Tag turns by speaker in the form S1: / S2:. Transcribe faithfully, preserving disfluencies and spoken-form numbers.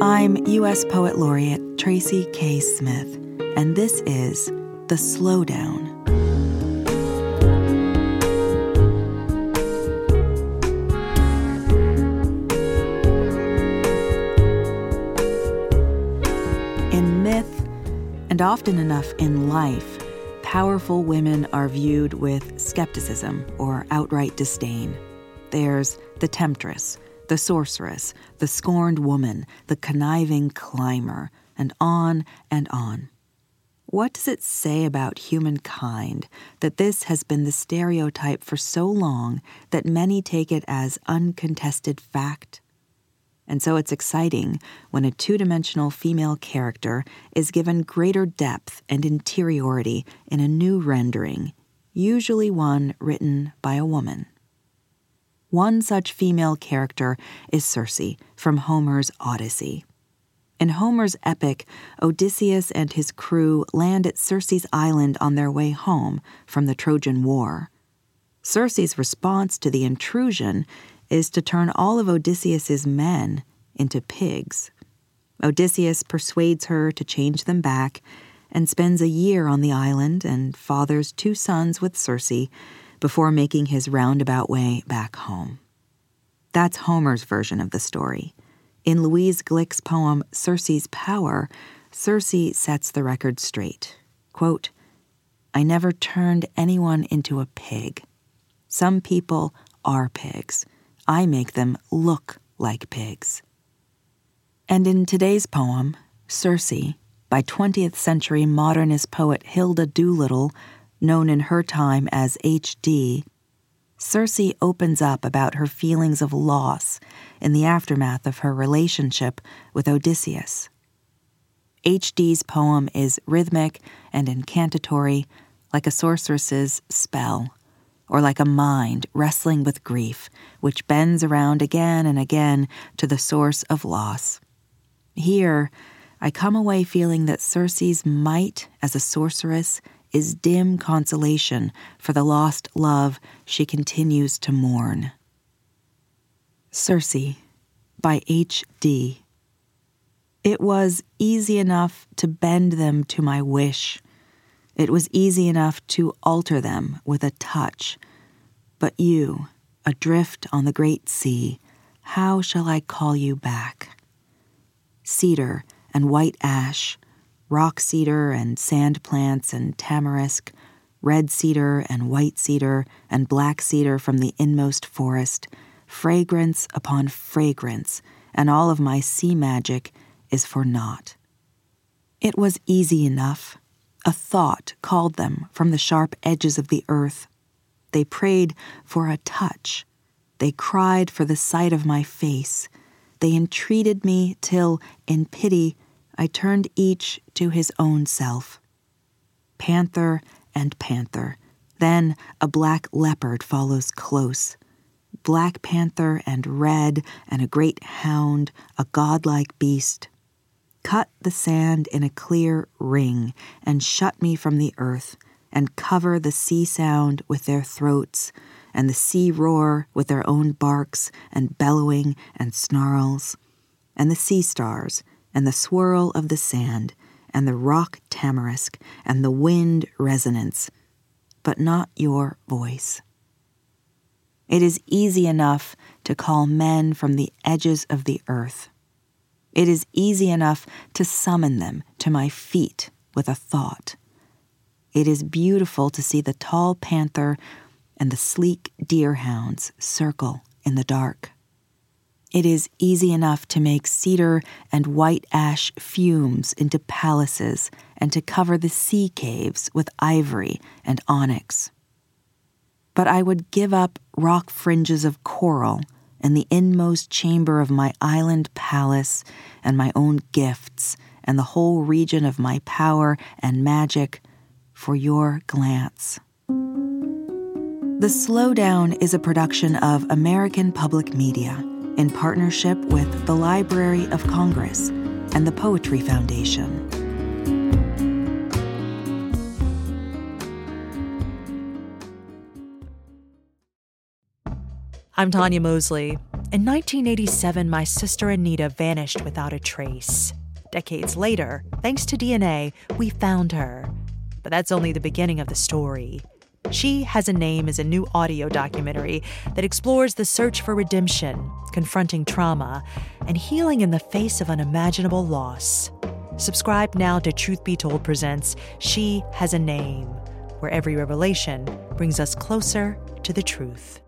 S1: I'm U S Poet Laureate Tracy K. Smith, and this is The Slowdown. In myth, and often enough in life, powerful women are viewed with skepticism or outright disdain. There's the temptress, the sorceress, the scorned woman, the conniving climber, and on and on. What does it say about humankind that this has been the stereotype for so long that many take it as uncontested fact? And so it's exciting when a two-dimensional female character is given greater depth and interiority in a new rendering, usually one written by a woman. One such female character is Circe from Homer's Odyssey. In Homer's epic, Odysseus and his crew land at Circe's island on their way home from the Trojan War. Circe's response to the intrusion is to turn all of Odysseus's men into pigs. Odysseus persuades her to change them back and spends a year on the island and fathers two sons with Circe before making his roundabout way back home. That's Homer's version of the story. In Louise Glick's poem Circe's Power, Circe sets the record straight. Quote, "I never turned anyone into a pig. Some people are pigs. I make them look like pigs." And in today's poem, Circe, by twentieth century modernist poet Hilda Doolittle, known in her time as H D, Circe opens up about her feelings of loss in the aftermath of her relationship with Odysseus. H D's poem is rhythmic and incantatory, like a sorceress's spell, or like a mind wrestling with grief, which bends around again and again to the source of loss. Here, I come away feeling that Circe's might as a sorceress is dim consolation for the lost love she continues to mourn. Circe, by H D. It was easy enough to bend them to my wish. It was easy enough to alter them with a touch. But you, adrift on the great sea, how shall I call you back? Cedar and white ash, rock cedar and sand plants and tamarisk, red cedar and white cedar and black cedar from the inmost forest, fragrance upon fragrance, and all of my sea magic is for naught. It was easy enough. A thought called them from the sharp edges of the earth. They prayed for a touch. They cried for the sight of my face. They entreated me till, in pity, I turned each to his own self. Panther and panther. Then a black leopard follows close. Black panther and red and a great hound, a godlike beast. Cut the sand in a clear ring and shut me from the earth, and cover the sea sound with their throats, and the sea roar with their own barks and bellowing and snarls, and the sea stars, and the swirl of the sand, and the rock tamarisk, and the wind resonance, but not your voice. It is easy enough to call men from the edges of the earth. It is easy enough to summon them to my feet with a thought. It is beautiful to see the tall panther and the sleek deerhounds circle in the dark. It is easy enough to make cedar and white ash fumes into palaces and to cover the sea caves with ivory and onyx. But I would give up rock fringes of coral and the inmost chamber of my island palace and my own gifts and the whole region of my power and magic for your glance. The Slowdown is a production of American Public Media in partnership with the Library of Congress and the Poetry Foundation.
S2: I'm Tanya Mosley. In nineteen eighty-seven, my sister Anita vanished without a trace. Decades later, thanks to D N A, we found her. But that's only the beginning of the story. She Has a Name is a new audio documentary that explores the search for redemption, confronting trauma, and healing in the face of unimaginable loss. Subscribe now to Truth Be Told presents She Has a Name, where every revelation brings us closer to the truth.